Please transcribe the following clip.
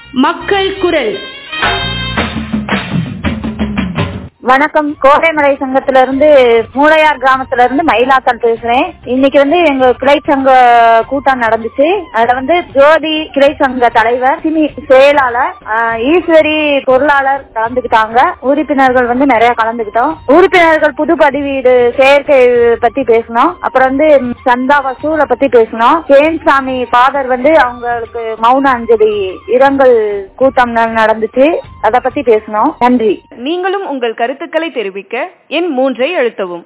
மக்கள் குரல். வணக்கம். கோடைமலை சங்கத்துல இருந்து மூளையார் கிராமத்துல இருந்து மயிலாத்தாள் பேசுறேன். இன்னைக்கு எங்க கிளை சங்க கூட்டம் நடந்துச்சு. அதுல ஜோதி கிளை சங்க தலைவர், சிமி செயலாளர், ஈஸ்வரி பொருளாளர் கலந்துகிட்டாங்க. உறுப்பினர்கள் நிறைய கலந்துகிட்டோம். உறுப்பினர்கள் புது பதிவீடு செயற்கை பத்தி பேசணும். அப்புறம் சந்தா வசூலை பத்தி பேசணும். சேன்சாமி ஃபாதர் அவங்களுக்கு மௌன அஞ்சலி இரங்கல் கூட்டம் நடந்துச்சு, அத பத்தி பேசணும். நன்றி. நீங்களும் உங்கள் கருத்துக்களை தெரிவிக்க எண் 3 அழுத்தவும்.